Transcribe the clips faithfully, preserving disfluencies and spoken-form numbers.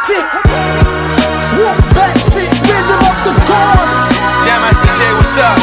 it. Whoop back it. Rhythm of the gods. Jam Master J, what's up?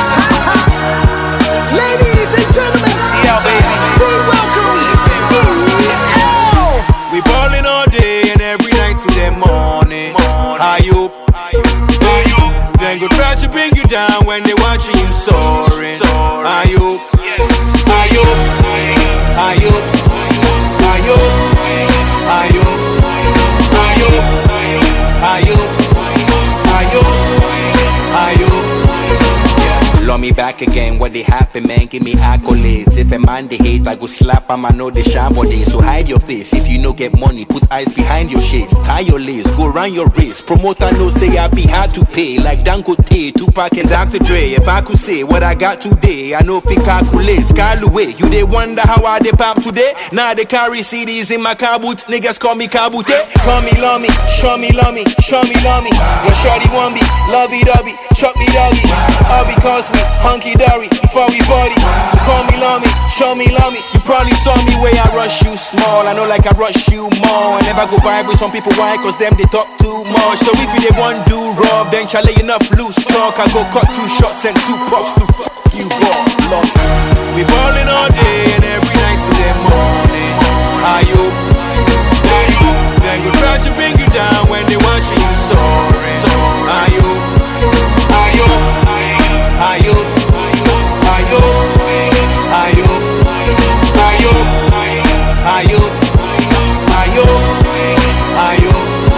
Ladies and gentlemen, T L baby. be welcome. E L. We ballin' all day and every night to the morning. High up, then go try to bring you down when they watching you soaring. High up, high up, high up, high up, high up, high up, high up, high up, high up. Love me back again, what they happen, man, give me accolades. If a man they hate, I go slap him, I know they shine body. So hide your face, if you no get money, put eyes behind your shades. Tie your lace, go run your race. Promoter no say I be hard to pay. Like Dangote, Tupac and Doctor Dre. If I could say what I got today, I know if it calculate. Skyway, you they wonder how I they pop today. Now they carry C Ds in my car boot, niggas call me Kabute. Call me love me, show me love me, show me love me. When shorty want me, lovey dovey, chop me doggy. All because we hunky dory before we forty. So call me love me, show me love me. You probably saw me where I rush you small. I know like I rush you more. I never go vibe with some people, why? Cause them they talk too much. So if you they want do rob, then chale enough loose talk. I go cut two shots and two props to fuck you ball. Love. We ballin' all day and every night to the morning. Are you? Are you? Then go try to bring you down when they watching you soaring. Are you? Are you? Are you? Are you? Are you? Are you? Are you? Are you? Are you?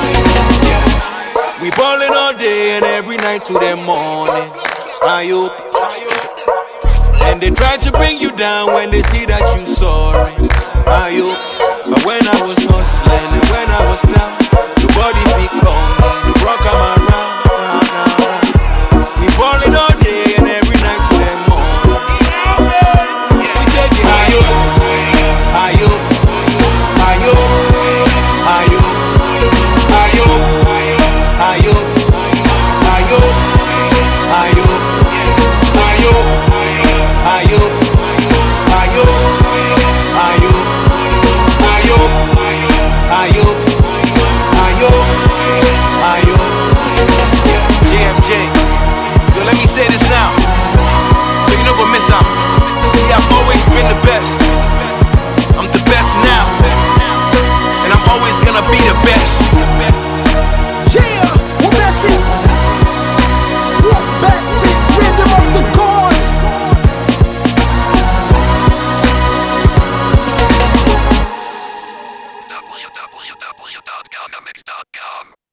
We ballin' all day and every night to the morning. Are you? And they try to bring you down when they see that you soaring. Are you? But when I was hustling and when I was down, nobody be calling, the rock I'm around. We ballin' all day and every night to the morning. We take it high up, high up, high up, high up, high up, high up, high up, high up, high up, high up, high up, high up, high up, high up, high up, high up. J M J. Yo, let me say this now, so you don't go miss out. See, I've always been the best. I'm the best now, and I'm always gonna be the best. Yeah, whoop back it. Whoop back it. Rhythm of the gods. w w w dot gumamix dot com